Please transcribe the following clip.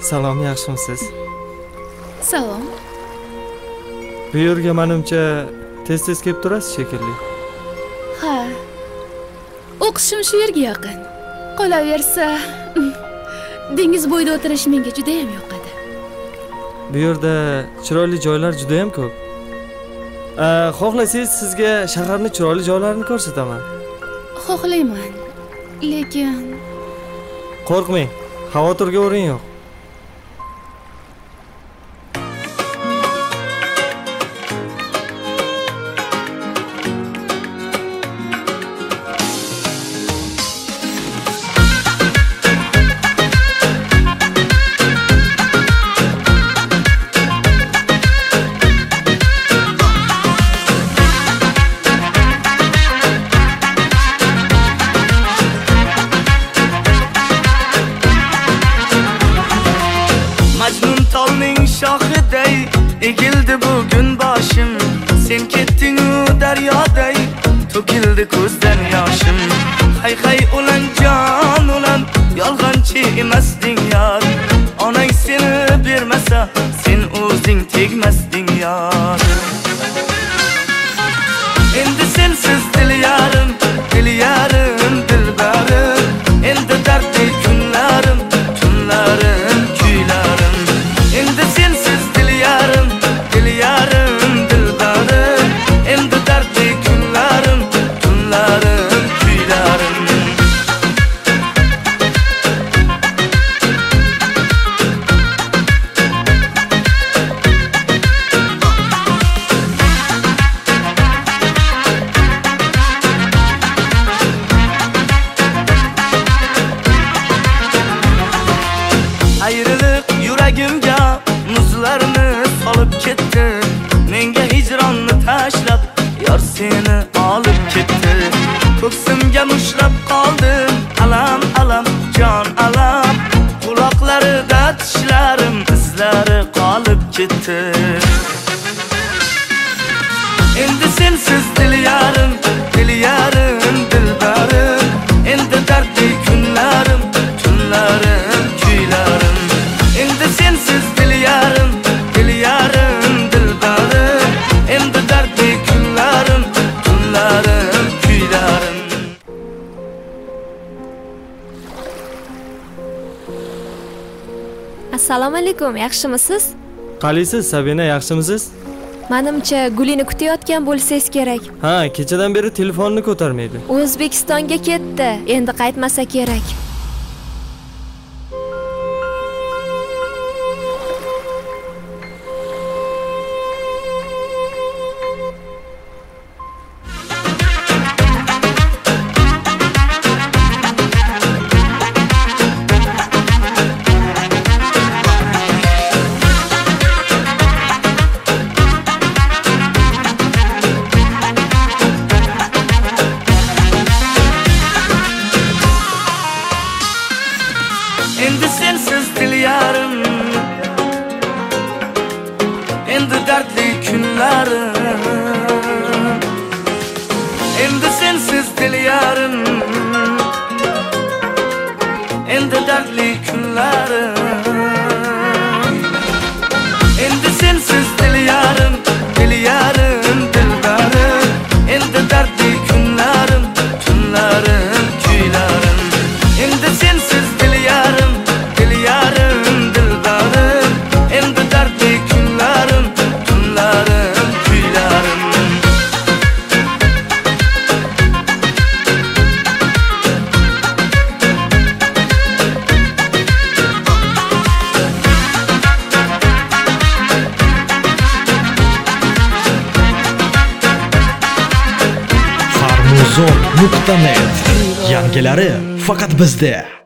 Salom, yaxshimisiz? Salom. Bu yerga menimcha tez-tez kelib turasiz shekilli. Ha. O'qishim shu yerga yaqin. Qolaversa, dengiz bo'yida o'tirish menga juda ham yoqadi. Bu yerda chiroyli joylar juda ham ko'p. Xohlasangiz sizga shaharning chiroyli joylarini ko'rsataman. Xohlayman. Lekin Qo'rqmang, xavotirga o'rin yo'q. Tolning shoxiday egildi bugun boshim, sen ketding u daryoday to'kildi ko'zdan yoshim. Hay hay ulan jon ulan, yolg'onchi emasding yor, onang seni bermasa sen o'zing tegmasding yor. Endi sensiz dil yarim dilbarim, endi dardli kunlarim tunlarim kuylarim. Endi sensiz dil yarim dilbarim, endi dardli kunlarim tunlarim kuylarim. Ayrılık yuragimga muzlarni solib ketdi, menga hijronni tashlab yor seni olib ketdi. Ko'ksimga mushlab qoldim, alam alam jon alam, quloqlarida tishlarim izlari qolib ketdi. Endi sensiz dil yarim dilbarim, endi dardli kunlarim tunlarim kuylarim. Endi sensiz dil yarim dilbarim, endi dardli kunlarim tunlarim kuylarim. Assalomu alaykum, yaxshimisiz? Qalaysiz, Sabina, yaxshimisiz? Menimcha Gulini kutayotgan bo'lsangiz kerak. Ha, kechadan beri telefonni ko'tarmaydi. O'zbekistonga ketdi, endi qaytmasa kerak. Endi sensiz dil yarim, endi dardli kunlarim. Endi sensiz dil yarim, endi dardli kunlarim. Endi sensiz dil yarim dilbarim, endi dardli kunlarim tunlarim kuylarim. Endi sensiz dil yarim dilbarim, endi dardli kunlarim tunlarim kuylarim. Farmuzon.net yangilari faqat bizda.